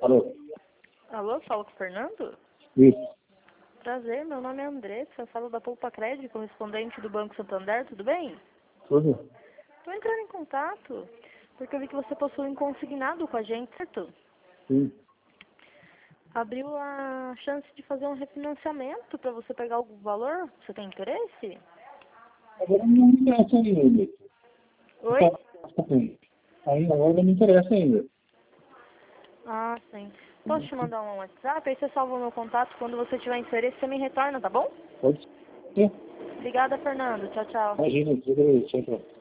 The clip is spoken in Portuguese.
Alô? Alô, falo com o Fernando? Isso. Prazer, meu nome é Andressa, eu falo da Poupa Crédito, correspondente do Banco Santander, tudo bem? Tudo? Estou entrando em contato, porque eu vi que você possui um consignado com a gente, certo? Sim. Abriu a chance de fazer um refinanciamento para você pegar algum valor? Você tem interesse? Agora não me interessa ainda. Oi? Ainda agora não me interessa ainda. Ah, sim. Posso te mandar um WhatsApp? Aí você salva o meu contato, quando você tiver interesse você me retorna, tá bom? Pode ser. Obrigada, Fernando. Tchau, tchau. Imagina, tudo bem. Tchau, tchau.